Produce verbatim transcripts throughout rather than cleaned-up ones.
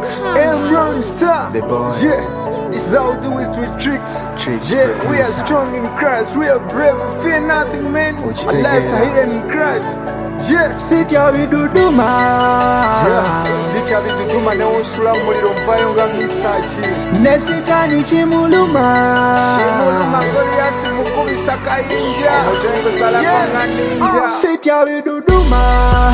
Emron Star. The boy. Yeah, this is how we do it with tricks. Tricks, Yeah, bro. we are strong in Christ. We are brave. We fear nothing, man. What you Our take lives it? are hidden in Christ. Yeah. Sit ya biduduma Yeah. Zita biduduma ne osula muliro mvayo nga misachi. ne sitani chimuluma Chimuluma Goliath mukubisa kayinja. Omutengo sala Yes. kwa ninja. Sit ya biduduma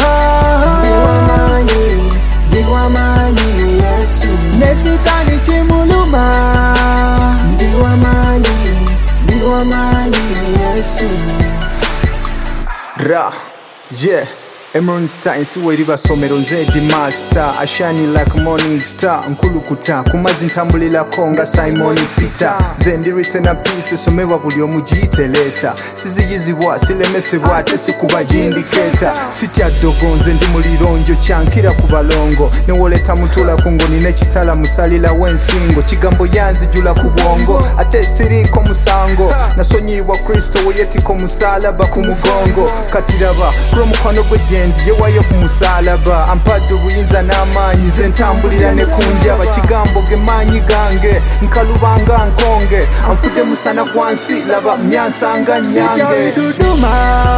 Diwamanyi Diwamanyi Yesu ne sitani chimuluma Diwamanyi Diwamanyi Yesu Ra, yeah. Emron Star insiwe riba somero nze di master. I shine like morning star. Nkulukuta kumazi ntambulila konga Simon Peter. Zendi written a piece somewa buli omujiteleta. Sizijizibwa silemesebwa tesikuba jindiketa. Sitya dogonze ndi mulironjo chankira kubalongo. Newoleta mutula kungoni nechitala musalila wensingo. Chigambo yanzi jula kubwongo ate siriko musango. Nasonyiwa Kristo weyetiko musalaba kumugongo. Katiraba kuro mukwano gwe yewayo kumusalaba ampadde obuyinza n'amaanyi ze ntambulira ne kunjaba kigambo ge maanyi gange nkalubanga nkonge anfudde musana gwansi laba myansanga Sit ya nyange biduduma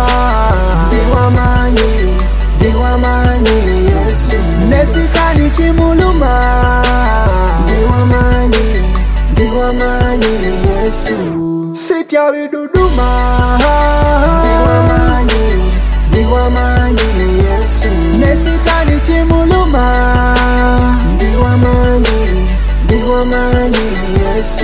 Diwamanyi Diwamanyi Yesu ne sitani chimuluma Diwamanyi Diwamanyi Yesu Sit ya biduduma Diwamanyi Diwamanyi Yesu ne sitani chimuluma Diwamanyi Diwamanyi Yesu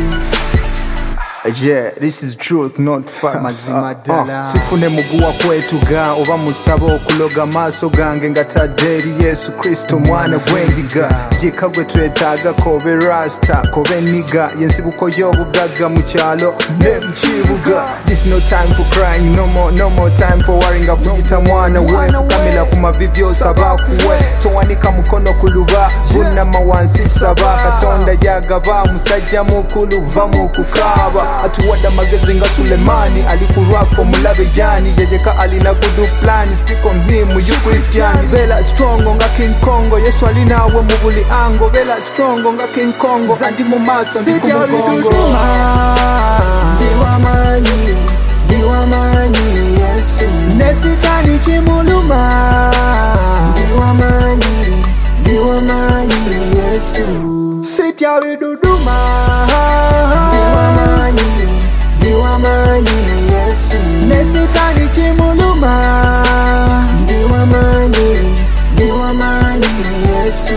Yeah, this is truth, not fact. Mazima dala. Uh, sifune muguwa kwetu ga oba musaba okuloga maaso gange nga taderi Yesu Kristo mwana gwendiga jika gwe twetaaga kobe rasta kobe niga yensibuko y'obugagga mu kyalo ne mu kibuga. This no time for crying, no more, no more time for worrying. Akuyita mwana we kukamila ku mavivi osaba kuwe towanika mukono kuluba bunama wansi saba Katonda yagaba musajja mukulu va mu kukaaba atuwadde amagezi nga Sulemani alikurwako mulabe jani yeyeka alina good plan. Stick on him you Christian. Bela strong nga King Kongo Yesu alinawe mu buli ango. Bela strong nga King Kongo andi mu maaso ndi ku Sit ya mugongo. biduduma Diwamanyi Diwamanyi Yesu ne sitani chimuluma Diwamanyi Diwamanyi Yesu Sit ya biduduma Diwamanyi Diwamanyi Yesu ne sitani chimuluma Diwamanyi Diwamanyi Yesu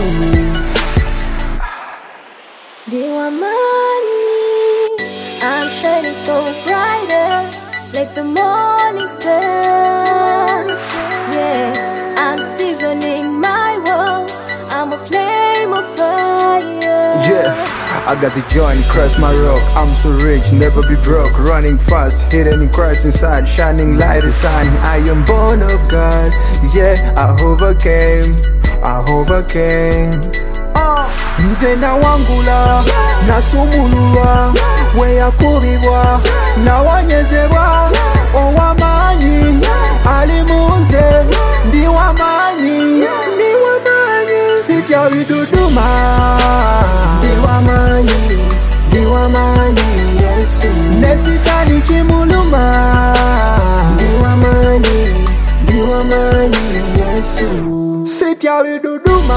Diwamanyi, I'm shining so brighter, like the morning star. Yeah, I'm seasoning my world, I'm a flame of fire. Yeah, I got the joy in Christ my rock. I'm so rich, never be broke. Running fast, hidden in Christ inside. Shining light is sun. I am born of God. Yeah, I overcame. I overcame. Nze nawangula nasumululwa weyakubibwa nawanyezebwa ow'amaanyi ali munze ndi w'amaanyi sitya biduduma ndi w'amaanyi ndi w'amaanyi Yesu ne sitani chimuluma ndi w'amaanyi ndi w'amaanyi Yesu sitya biduduma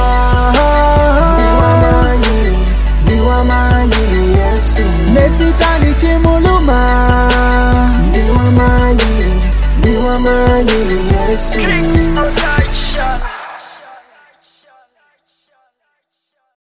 Diwamanyi Diwamanyi Yesu ne sitani chimuluma Diwamanyi Diwamanyi Yesu.